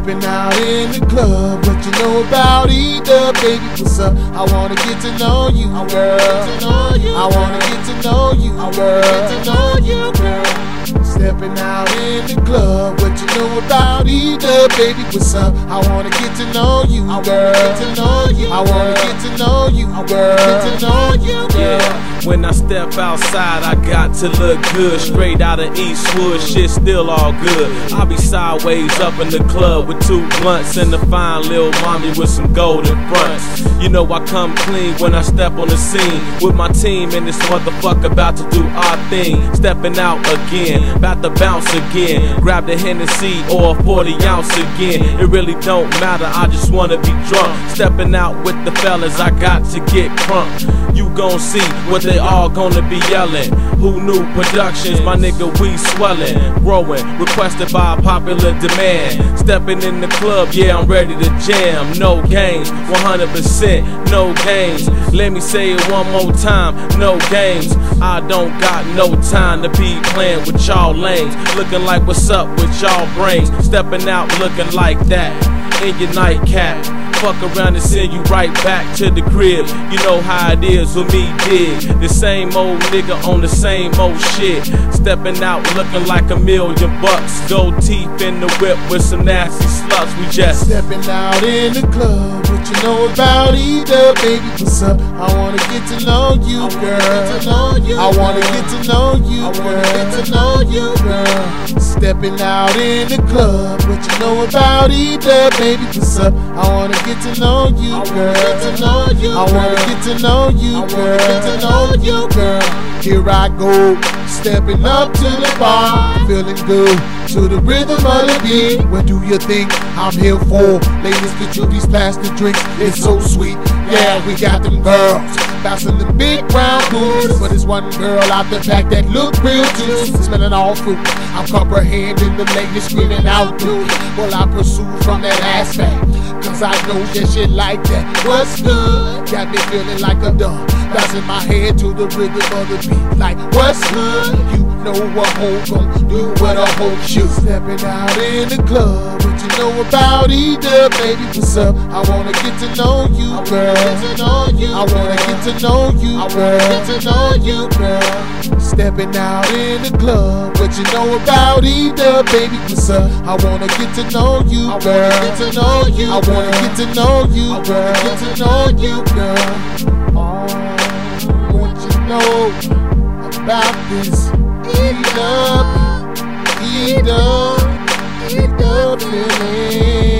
Stepping out in the club, what you know about E-Dub, baby, what's up? I wanna get to know you, girl. I wanna get to know you, girl. Stepping out in the club, what you know about E-Dub, baby, what's up? I wanna get to know you, girl. I wanna get to know you, girl. Yeah. When I step outside, I got to look good. Straight out of Eastwood, shit still all good. I be sideways up in the club with 2 blunts and a fine little mommy with some golden fronts. You know I come clean when I step on the scene with my team and this motherfucker about to do our thing. Stepping out again, about to bounce again. Grab the Hennessy or a 40 ounce again. It really don't matter, I just wanna be drunk. Stepping out with the fellas, I got to get crunk. You gon' see what they all gonna be yelling. Who knew productions, my nigga, we swelling, growing, requested by popular demand. Stepping in the club, yeah, I'm ready to jam. No games, 100% no games. Let me say it one more time, no games. I don't got no time to be playing with y'all lanes. Looking like what's up with y'all brains. Stepping out looking like that in your nightcap. Fuck around and send you right back to the crib. You know how it is with me, dig. The same old nigga on the same old shit. Stepping out looking like $1,000,000. Gold teeth in the whip with some nasty sluts. We just stepping out in the club. What you know about E-Dub, baby, what's up? I wanna get to know you, girl. I wanna get to know you, girl. Stepping out in the club. What you know about E-Dub, baby, what's up? I wanna get to know you, girl. I wanna get to know you, girl. Here I go, stepping up to the bar, feeling good to the rhythm of the beat. What do you think I'm here for? Ladies, could you please pass the drinks? It's so sweet. Yeah, we got them girls bouncing the big brown boots, but it's one girl out the back that look real juicy, smelling all fruit. I'm comprehending the ladies screaming out, dude. Well, I pursue from that aspect, cause I know that shit like that. What's good? Got me feeling like a dog, bouncing my head to the rhythm of the beat. Like, what's good? You know a hoe gon' do what a hoe should. Stepping out in the club, what you know about E-Dub, baby, what's up? I wanna get to know you, girl. I wanna get to know you, girl. Stepping out in the club, what you know about E-Dub, baby, what's up? I wanna get to know you, girl. I wanna get to know you, girl. What you know about this E-Dub feeling?